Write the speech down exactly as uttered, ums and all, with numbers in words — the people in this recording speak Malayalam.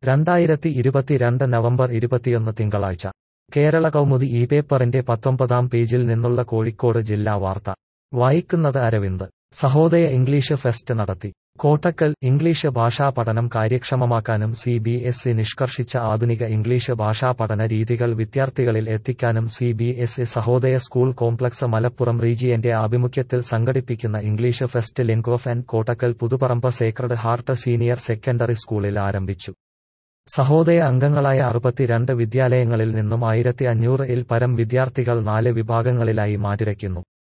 രണ്ടായിരത്തി ഇരുപത്തിരണ്ട് നവംബർ ഇരുപത്തിയൊന്ന് തിങ്കളാഴ്ച കേരള കൗമുദി ഈ പേപ്പറിന്റെ പത്തൊമ്പതാം പേജിൽ നിന്നുള്ള കോഴിക്കോട് ജില്ലാ വാർത്ത വായിക്കുന്നത് അരവിന്ദ്. സഹോദയ ഇംഗ്ലീഷ് ഫെസ്റ്റ് നടത്തി. കോട്ടക്കൽ. ഇംഗ്ലീഷ് ഭാഷാ പഠനം കാര്യക്ഷമമാക്കാനും സി ബി എസ് ഇ നിഷ്കർഷിച്ച ആധുനിക ഇംഗ്ലീഷ് ഭാഷാ പഠന രീതികൾ വിദ്യാർത്ഥികളിൽ എത്തിക്കാനും C B S E Sahodaya school complex Malappuram റീജിയന്റെ ആഭിമുഖ്യത്തിൽ സംഘടിപ്പിക്കുന്ന ഇംഗ്ലീഷ് ഫെസ്റ്റ് ലിൻക്വഫ് and Kottakkal Puthuparamba sacred heart senior secondary സ്കൂളിൽ ആരംഭിച്ചു. സഹോദയ അംഗങ്ങളായ അറുപത്തിരണ്ട് വിദ്യാലയങ്ങളിൽ നിന്നും ആയിരത്തി അഞ്ഞൂറ് ഇൽ പരം വിദ്യാർത്ഥികൾ നാല് വിഭാഗങ്ങളിലായി മാറ്റുരയ്ക്കുന്നു.